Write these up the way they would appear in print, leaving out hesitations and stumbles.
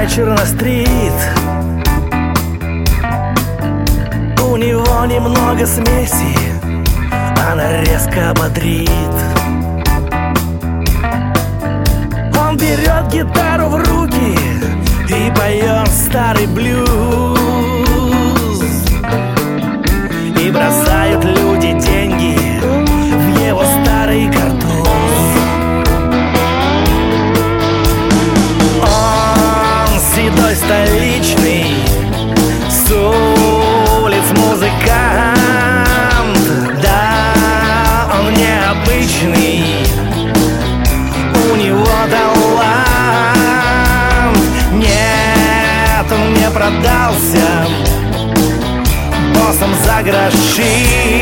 вечер на стрит. У него немного смеси, она резко бодрит. Он берет гитару в руки и поет старый блюз. И бросают люди деньги в его старый картуз. Он седой столичный, с улиц музыкант. Да, он необычный, у него талант. Нет, он не продался боссом за гроши.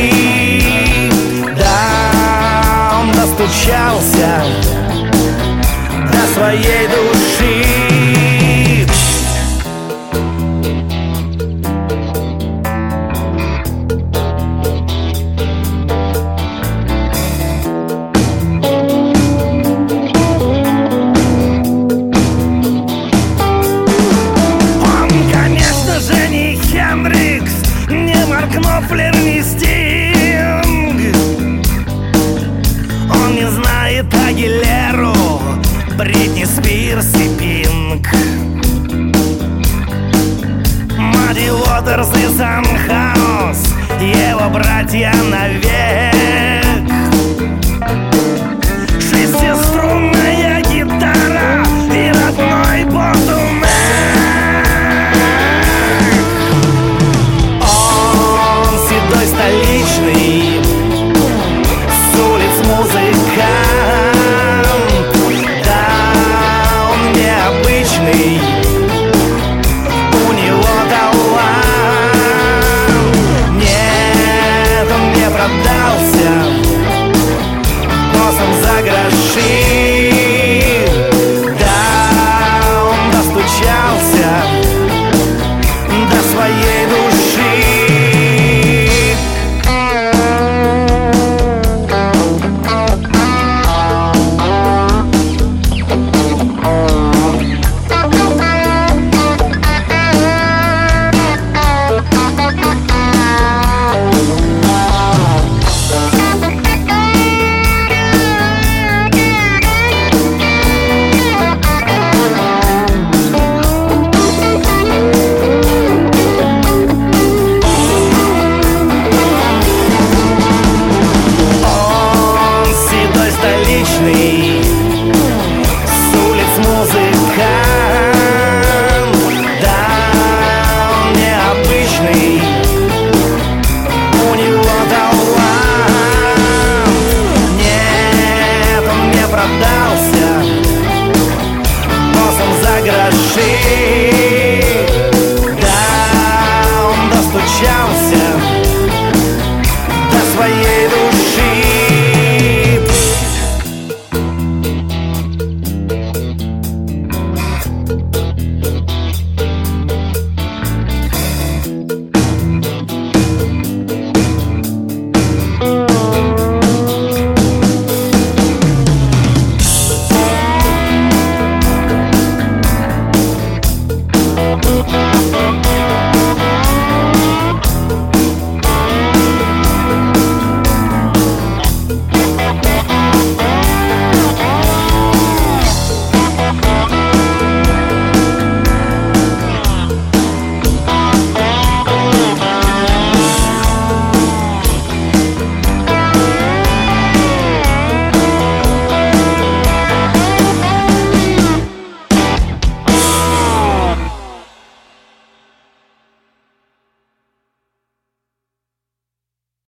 Да, он достучался до своей души. Knopfler, не Стинг. Он не знает Агилеру, Бритни Спирс и Пинк. Мадди Уотерс и Санхаус, его братья навек. Шестиструнная гитара и родной Ботумек. Столичный, с улиц музыкант. Да, он необычный, у него талант. Нет, он не продался боссом за гроши. Да, он достучался до своей души. Столичный,